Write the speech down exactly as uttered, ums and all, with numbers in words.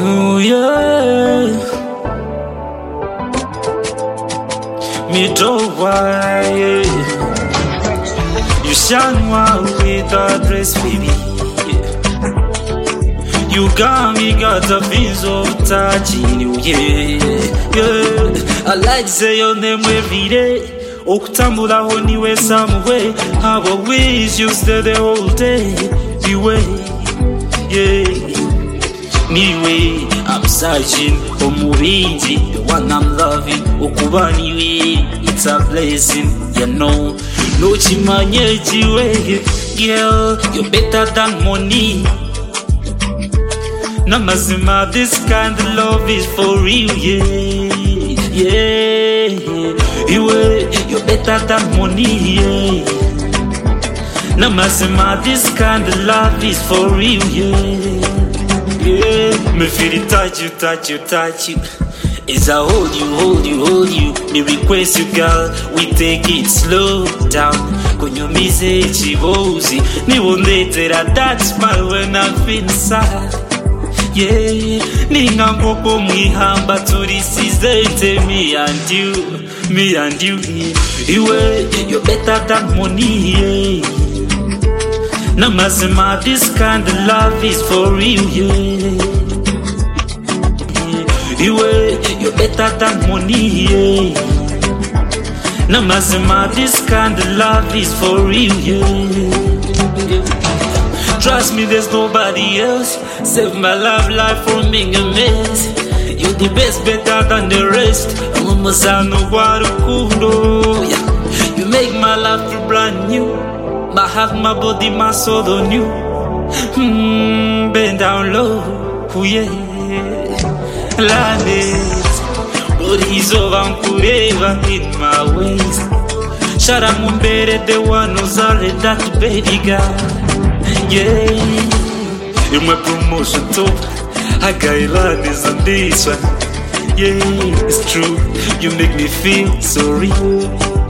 Oh yeah, me don't worry. You shine well with that dress, baby. You got me, got the feels of touching you, yeah, yeah. I like to say your name every day. Okutambula honiwe somewhere. How I wish you stay the whole day. The way, yeah. Anyway, I'm searching for Mubinji, the one I'm loving. Okubaniwe, it's a blessing, you know. No chimanyeji way, girl, you're better than money. Namazima, this kind of love is for real, yeah, yeah. You, you're better than money, yeah. Namazima, this kind of love is for real, yeah. Yeah, me feel it touch you, touch you, touch you. As I hold you, hold you, hold you. Me request you, girl, we take it slow down. Kunyo mise chivozi, ni wondetera that smile when I feel sad. Yeah, ninga mpopo mwihamba turisizete me and you, me and you. Iwe, you're better than money, yeah. Namazima, this kind of love is for real, yeah. Yeah, you're better than money, yeah. Namazima, this kind of love is for real, yeah. Yeah. Trust me, there's nobody else. Save my love life from being a mess. You're the best, better than the rest. Yeah. You make my life feel brand new. My heart, my body, my soul on you. Mm, bend down low, oh yeah. Landed, bodies of Ankureva in my ways. Sharamumbere, the one who's already that baby girl. Yeah, you're my promotion top. I got landed on this one. Yeah, it's true. You make me feel so real.